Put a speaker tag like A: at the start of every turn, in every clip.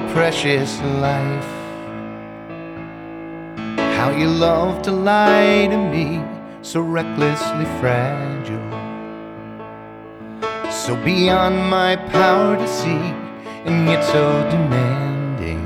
A: precious life, how you love to lie to me, so recklessly fragile, so beyond my power to see, and yet so demanding,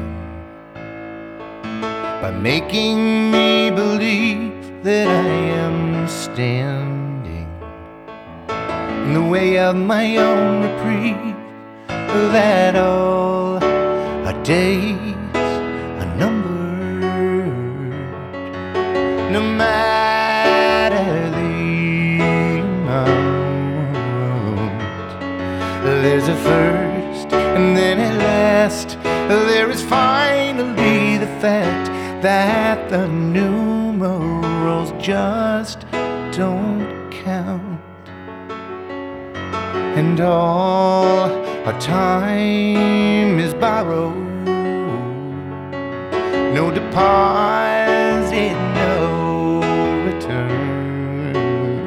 A: by making me believe that I am standing in the way of my own reprieve, that all our days are numbered, no matter the amount. There's a first and then a last. There is finally the fact that the numerals just don't count, and all our time is borrowed, no deposit, no return,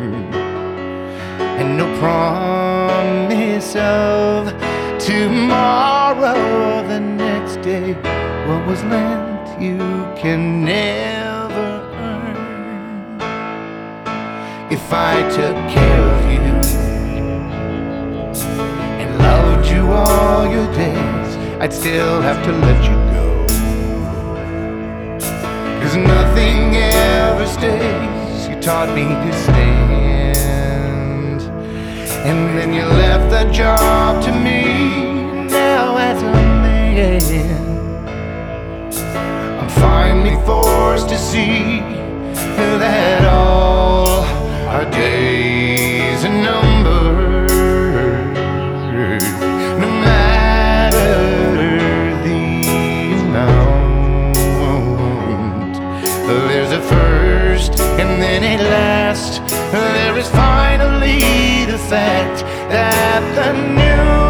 A: and no promise of tomorrow, the next day. What was lent you can never earn. If I took care of you and loved you all your days, I'd still have to let you go, 'cause nothing ever stays. You taught me to stand, and then you left the job to me. Now as a man, I'm finally forced to see that all our days are numbered, no matter the amount. There's a first and then a last. There is finally the fact that the new